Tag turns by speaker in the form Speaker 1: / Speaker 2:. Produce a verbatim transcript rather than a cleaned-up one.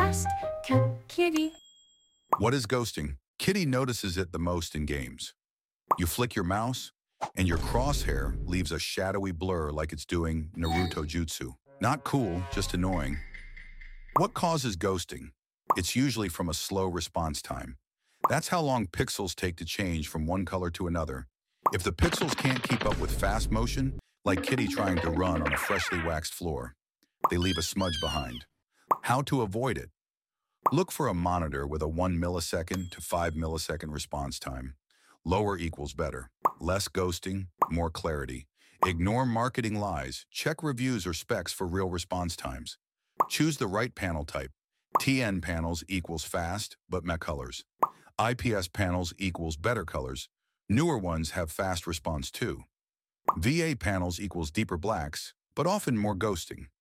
Speaker 1: fast. Kitty.
Speaker 2: What is ghosting? Kitty notices it the most in games. You flick your mouse, and your crosshair leaves a shadowy blur like it's doing Naruto jutsu. Not cool, just annoying. What causes ghosting? It's usually from a slow response time. That's how long pixels take to change from one color to another. If the pixels can't keep up with fast motion, like Kitty trying to run on a freshly waxed floor, they leave a smudge behind. How to avoid it? Look for a monitor with a one millisecond to five millisecond response time. Lower equals better. Less ghosting, more clarity. Ignore marketing lies. Check reviews or specs for real response times. Choose the right panel type. T N panels equals fast, but meh colors. I P S panels equals better colors. Newer ones have fast response too. V A panels equals deeper blacks, but often more ghosting.